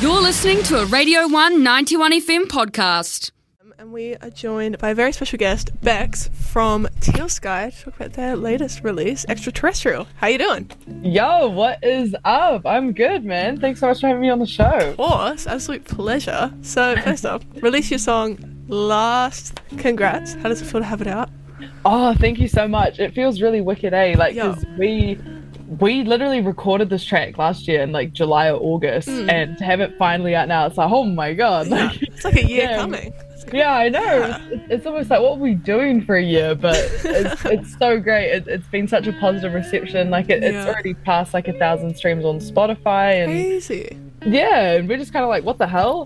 You're listening to a Radio 1 91 FM podcast. And we are joined by a very special guest, Bex, from Teal Sky, to talk about their latest release, Extraterrestrial. How you doing? Yo, what is up? I'm good, man. Thanks so much for having me on the show. Of course, absolute pleasure. So, first off, release your song last. Congrats. How does it feel to have it out? Oh, thank you so much. It feels really wicked, eh? Like, because we literally recorded this track last year in like July or August, and to have it finally out now, it's like, oh my god. Yeah. Like, It's like a year coming. Yeah, I know. Yeah. It's almost like, what were we doing for a year? But it's so great. It's been such a positive reception. Like, it's already passed like 1,000 streams on Spotify. And Crazy. yeah, and we're just kind of like, what the hell?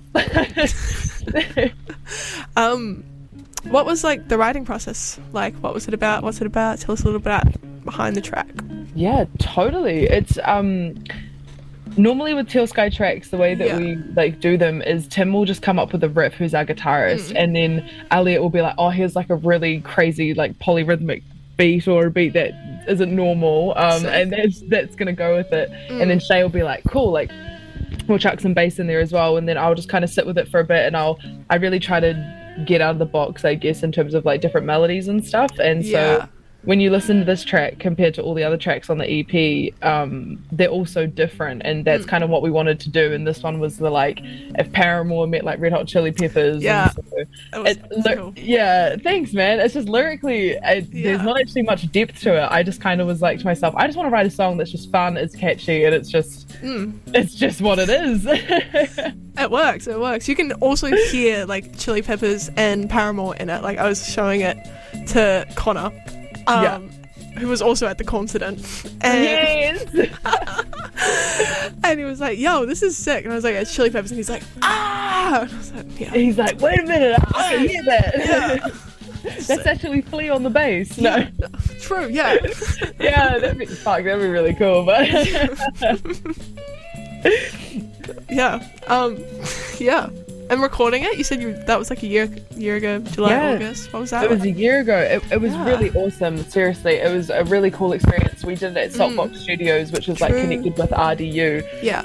What was like the writing process like? What was it about? What's it about? Tell us a little bit behind the track. Yeah, totally. It's normally with Teal Sky tracks, the way that we like do them is Tim will just come up with a riff, who's our guitarist, and then Elliot will be like, oh, here's like a really crazy like polyrhythmic beat or a beat that isn't normal, and that's gonna go with it. And then Shay will be like, cool, like we'll chuck some bass in there as well, and then I'll just kind of sit with it for a bit, and I really try to get out of the box, I guess, in terms of like different melodies and stuff. And so when you listen to this track compared to all the other tracks on the EP, they're all so different, and that's kind of what we wanted to do. And this one was the like, if Paramore met like Red Hot Chili Peppers. Yeah, and so cool. Yeah, thanks, man. It's just lyrically, there's not actually much depth to it. I just kind of was like to myself, I just want to write a song that's just fun, it's catchy, and it's just what it is. It works. You can also hear like Chili Peppers and Paramore in it. Like, I was showing it to Connor, who was also at the concert, and and he was like, yo, this is sick. And I was like, it's Chili Peppers. And he's like, ah! And I was like, yeah. He's like, wait a minute, I can hear that. That's actually Flea on the bass. No. True, yeah. Yeah, that'd be really cool, but yeah. And recording it, you said that was like a year ago, July, August. What was that? It was a year ago. It was really awesome. Seriously, it was a really cool experience. We did it at Softbox Studios, which was like connected with RDU. Yeah.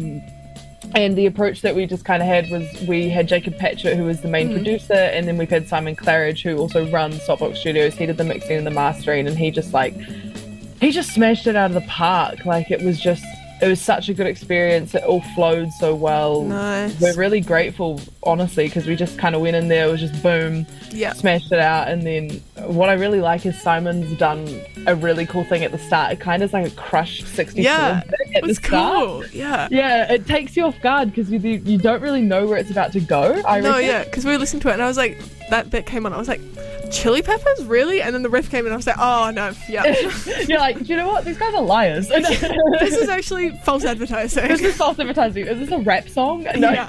And the approach that we just kind of had was, we had Jacob Patchett, who was the main producer, and then we've had Simon Claridge, who also runs Softbox Studios. He did the mixing and the mastering, and he just smashed it out of the park. Like, it was such a good experience. It all flowed so well. Nice. We're really grateful, honestly, because we just kind of went in there, it was just boom, smashed it out. And then what I really like is Simon's done a really cool thing at the start. It kind of is like a crushed 64 at the start. Cool. Yeah, it takes you off guard because you don't really know where it's about to go. Because we were listening to it, and I was like, that bit came on, I was like, Chili Peppers, really? And then the riff came in, I was like, oh no, You're like, do you know what? These guys are liars. This is actually false advertising. This is false advertising. Is this a rap song? No. Yeah.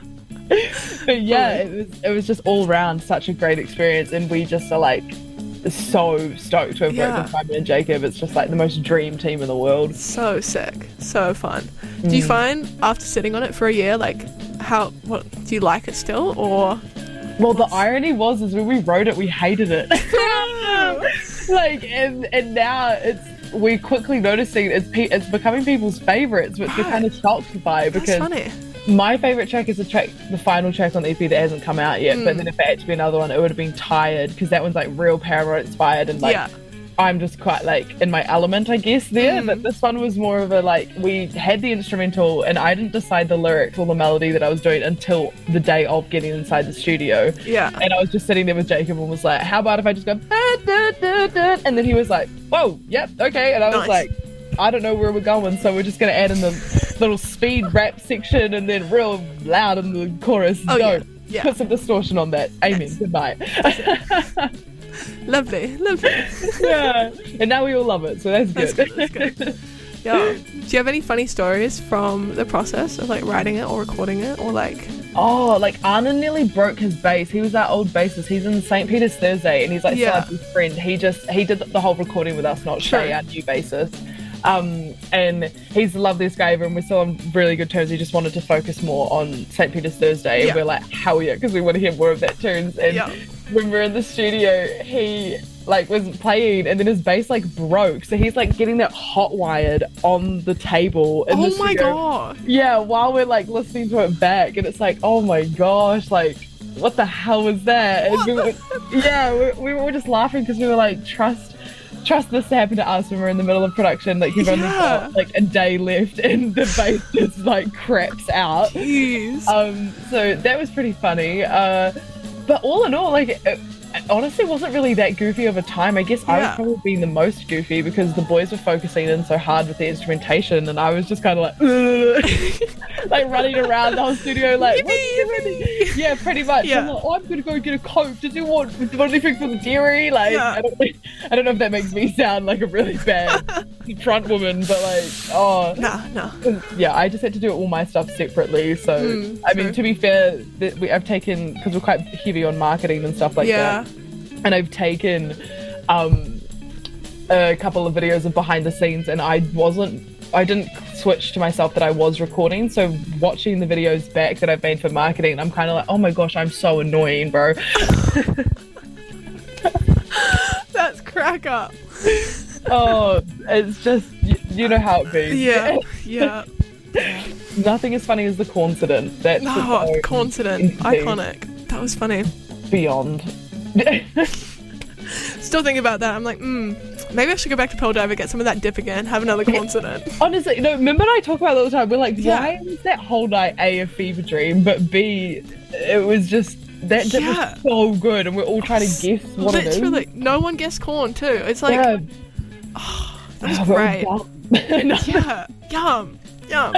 But yeah, it was just all round such a great experience, and we just are like so stoked to have worked with Simon and Jacob. It's just like the most dream team in the world. So sick, so fun. Do you find after sitting on it for a year, like, what do you like it still, or? Well, the irony is when we wrote it, we hated it. Like, and now we're quickly noticing it's becoming people's favourites, which we're kind of shocked by, because that's funny. My favourite track is the final track on the EP that hasn't come out yet, but then if it had to be another one, it would have been Tired, because that one's like real Paramore inspired, and like I'm just quite like in my element, I guess, there. But this one was more of a like, we had the instrumental, and I didn't decide the lyrics or the melody that I was doing until the day of getting inside the studio. Yeah. And I was just sitting there with Jacob and was like, how about if I just go da, da, da, da? And then he was like, whoa, yep, okay. And I was like, I don't know where we're going, so we're just going to add in the little speed rap section and then real loud in the chorus. Put some distortion on that. Amen. Goodbye. Lovely. Yeah. And now we all love it, so that's good. That's good. Yeah. Do you have any funny stories from the process of like writing it or recording it, or like? Oh, like Arna nearly broke his bass. He was our old bassist. He's in St. Peter's Thursday, and he's like still our best friend. He did the whole recording with us, not Shay, our new bassist. And he's the loveliest guy ever, and we're still on really good terms. He just wanted to focus more on St. Peter's Thursday, and we're like, hell yeah, because we want to hear more of that tunes. And when we're in the studio, like was playing, and then his bass like broke, so he's like getting that hot wired on the table in the Oh my studio. god. Yeah, while we're like listening to it back, and it's like, oh my gosh, like what the hell was that? And we were just laughing because we were like, trust this to happen to us when we're in the middle of production. Like you've only got like a day left and the bass just like craps out. Jeez. So that was pretty funny. But all in all, like it honestly wasn't really that goofy of a time. I guess I was probably being the most goofy because the boys were focusing in so hard with the instrumentation, and I was just kind of like, like running around the whole studio, like, yeah, pretty much. Yeah. I'm like, oh, I'm gonna go get a Coke. Did you want anything for the dairy? Like, I don't know if that makes me sound like a really bad front woman, but like, no. yeah, I just had to do all my stuff separately. So I mean, to be fair, I've taken, because we're quite heavy on marketing and stuff like that. And I've taken a couple of videos of behind the scenes, and I didn't switch to myself that I was recording. So watching the videos back that I've made for marketing, I'm kind of like, oh my gosh, I'm so annoying, bro. That's crack up. Oh, it's just, you know how it be. Yeah. Nothing as funny as the coincidence. That's coincident. Iconic. That was funny. Beyond. Still thinking about that. I'm like, maybe I should go back to Pearl Diver, get some of that dip again, have another coincident. Honestly, no, remember I talk about it all the time? We're like, why was that whole night A, a fever dream, but B, it was just, that dip was so good, and we're all trying to guess what it is. Literally, no one guessed corn too. It's like, that was great. Yum.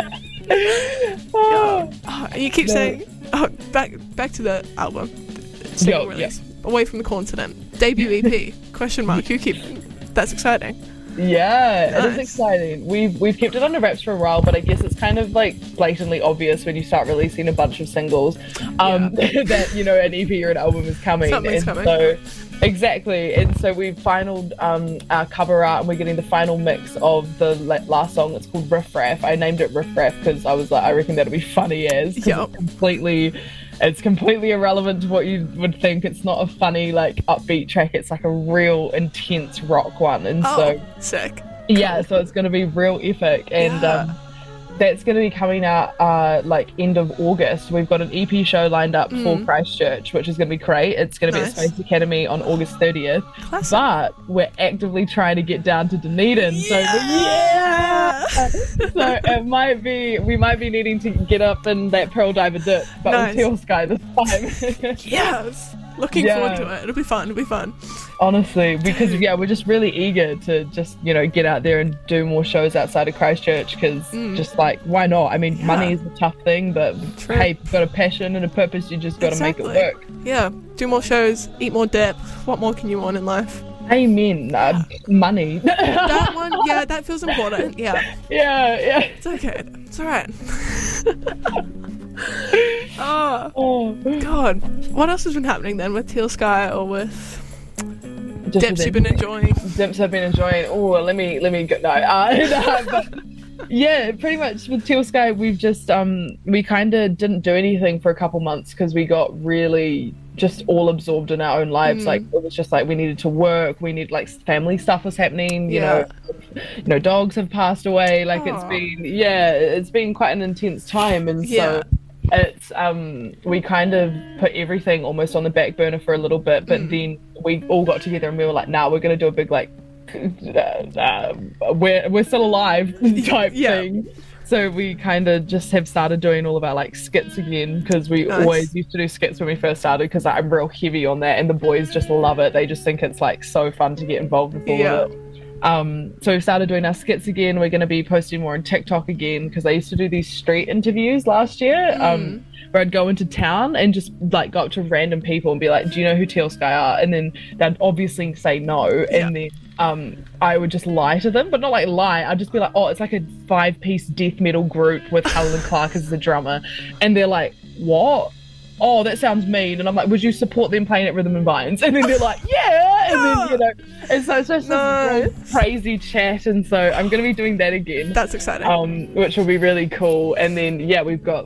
You keep saying, back to the album. Single release. Away from the continent. Debut EP. Question mark. You keep. That's exciting. Yeah, nice. It is exciting. We've kept it under wraps for a while, but I guess it's kind of like blatantly obvious when you start releasing a bunch of singles that, you know, an EP or an album is coming. Something's coming. So, exactly. And so we've finaled our cover art, and we're getting the final mix of the last song. It's called Riff Raff. I named it Riff Raff because I was like, I reckon that'll be funny as. It's completely irrelevant to what you would think. It's not a funny, like, upbeat track. It's like a real intense rock one. And so sick. Yeah, so it's going to be real epic. And that's going to be coming out like end of August. We've got an EP show lined up for Christchurch, which is going to be great. It's going to be at Space Academy on August 30th. Classic. But we're actively trying to get down to Dunedin. So it might be, we might be needing to get up in that Pearl Diver dip, but with Teal Sky this time. Yes. Looking forward to it. It'll be fun. Honestly, because we're just really eager to just, you know, get out there and do more shows outside of Christchurch, because just like, why not? I mean, money is a tough thing, but hey, if you've got a passion and a purpose, you just got to make it work. Yeah, do more shows, eat more dip. What more can you want in life? Amen. Money. That one, that feels important. Yeah. It's okay. It's alright. Oh God. What else has been happening then with Teal Sky or with dips you've been enjoying? Dips I've been enjoying. Oh, let me go. No, but yeah, pretty much with Teal Sky, we've just we kind of didn't do anything for a couple months because we got really just all absorbed in our own lives. Like it was just like we needed to work, we need, like, family stuff was happening, you know, dogs have passed away, like it's been quite an intense time, and so it's we kind of put everything almost on the back burner for a little bit, but then we all got together and we were like, nah, we're gonna do a big, like, we're still alive type thing. So we kind of just have started doing all of our, like, skits again, because we always used to do skits when we first started, because I'm real heavy on that, and the boys just love it. They just think it's, like, so fun to get involved with all of it. So we've started doing our skits again. We're going to be posting more on TikTok again, because I used to do these street interviews last year, where I'd go into town and just, like, go up to random people and be like, do you know who Teal Sky are? And then they'd obviously say no, and then I would just lie to them, but not like lie. I'd just be like, oh, it's like a 5-piece death metal group with Helen Clark as the drummer. And they're like, what? Oh, that sounds mean. And I'm like, would you support them playing at Rhythm and Vines? And then they're like, yeah. And then, you know, and so it's just this crazy chat. And so I'm going to be doing that again. That's exciting. Which will be really cool. And then, we've got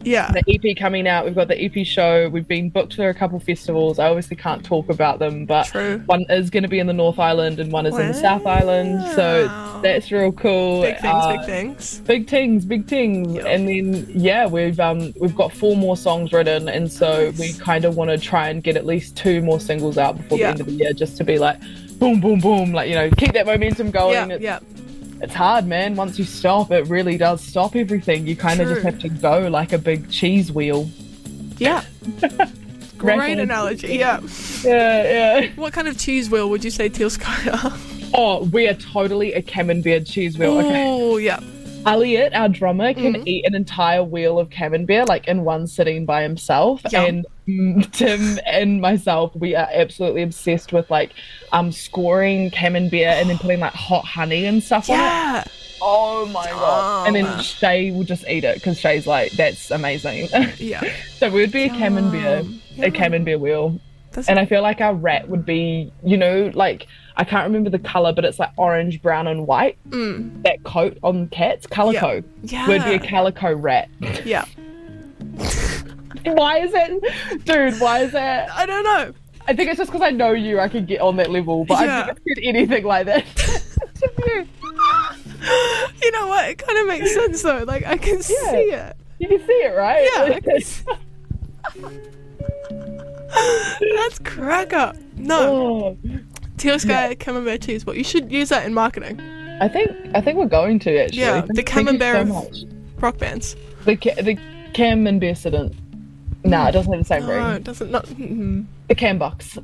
Yeah. the EP coming out. We've got the EP show. We've been booked for a couple festivals. I obviously can't talk about them, but True. one is going to be in the North Island and one is in the South Island. So that's real cool. Big things. Big things. Yep. And then we've got 4 more songs written, and so we kind of want to try and get at least 2 more singles out before the end of the year, just to be like boom, boom, boom, like, you know, keep that momentum going. It's hard, man. Once you stop, it really does stop everything. You kind of just have to go like a big cheese wheel. Yeah. Great analogy. Yeah. Yeah. What kind of cheese wheel would you say Teal Sky are? Oh, we are totally a camembert cheese wheel. Oh, yeah. Elliot, our drummer, can eat an entire wheel of camembert like in one sitting by himself. Yum. And Tim and myself, we are absolutely obsessed with like scoring camembert and then putting like hot honey and stuff on it. Oh my god. And then Shay will just eat it because Shay's like, that's amazing. Yeah. So we would be a camembert wheel. And I feel like our rat would be, you know, like, I can't remember the colour, but it's like orange, brown and white. That coat on cats, calico. Yeah. Would be a calico rat. Yeah. Why is that? I don't know. I think it's just because I know you, I can get on that level, but I've never said anything like that. You know what? It kind of makes sense though. Like, I can see it. You can see it, right? Yeah. I can see That's crack up. No. Teal Sky camembert cheese. Well, you should use that in marketing. I think we're going to actually. Yeah, the camembert so of rock bands. The camembert incident. Nah, it doesn't have the same ring. No, it doesn't. Not. The cam box.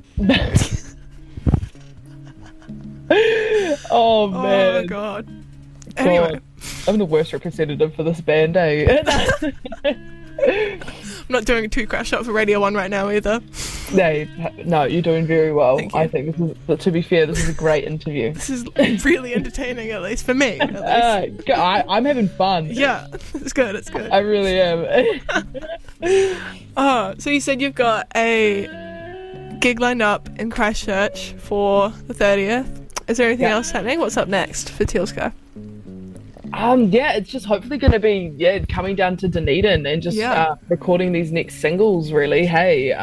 Oh man. Oh my god. Anyway, I'm the worst representative for this band, eh? I'm not doing a 2 crash up for Radio 1 right now either. No, you're doing very well. Thank you. I think to be fair, this is a great interview. This is really entertaining, at least for me. I'm having fun. Yeah, it's good. It's good. I really am. Oh, so you said you've got a gig lined up in Christchurch for the 30th. Is there anything else happening? What's up next for Teal Sky? It's just hopefully going to be coming down to Dunedin and just recording these next singles. Really, hey,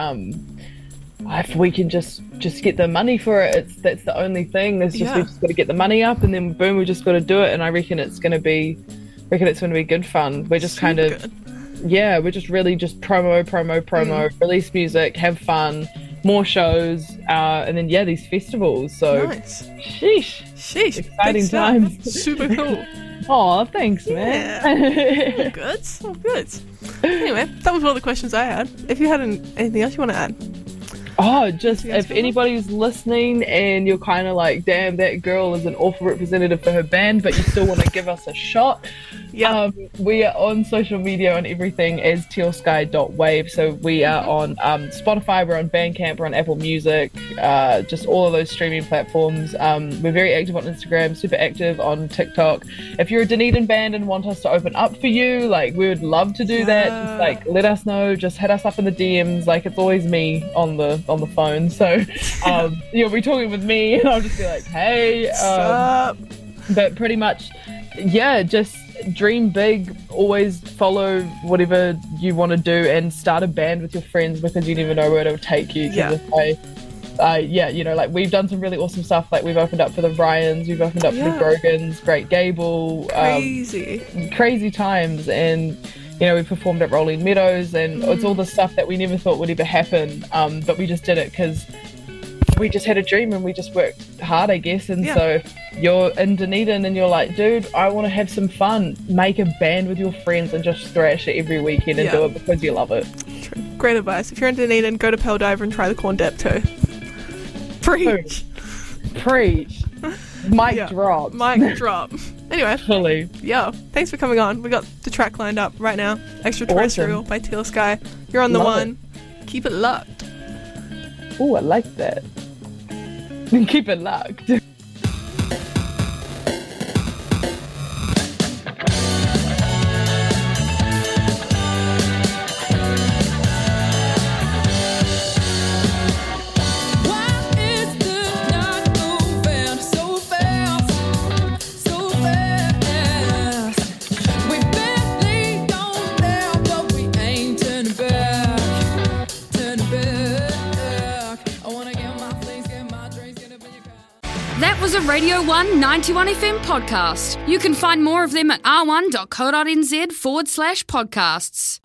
if we can just get the money for it, that's the only thing. We've just got to get the money up, and then boom, we just got to do it. And I reckon it's going to be good fun. We're just we're just really just promo, release music, have fun, more shows, and then these festivals. So nice. Sheesh, exciting times. Super cool. Oh, thanks, man. All good. Anyway, that was all the questions I had. If you had anything else you want to add? Oh, just if anybody's listening and you're kind of like, damn, that girl is an awful representative for her band, but you still want to give us a shot. We are on social media and everything as tealsky.wave. So we are on Spotify, we're on Bandcamp, we're on Apple Music, just all of those streaming platforms. We're very active on Instagram, super active on TikTok. If you're a Dunedin band and want us to open up for you, like, we would love to do that. Just like, let us know, just hit us up in the DMs. Like, it's always me on the phone. So you'll be talking with me and I'll just be like, hey, but pretty much, just dream big, always follow whatever you want to do and start a band with your friends, because you never know where it'll take you. Like, we've done some really awesome stuff. Like, we've opened up for the Ryans, we've opened up for the Brogans, Great Gable, crazy times, and we performed at Rolling Meadows, and it's all the stuff that we never thought would ever happen, but we just did it because we just had a dream and we just worked hard, I guess. And so if you're in Dunedin and you're like, dude, I want to have some fun, make a band with your friends and just thrash it every weekend and do it because you love it. True. Great advice. If you're in Dunedin, go to Pearl Diver and try the corn dip too. Preach. Mic drop. Anyway. Fully. Thanks for coming on. We got the track lined up right now. Extraterrestrial by Teal Sky. You're on the one. Keep it locked. Oh, I like that. Keep it locked. was a Radio 1 91 FM podcast. You can find more of them at r1.co.nz/podcasts.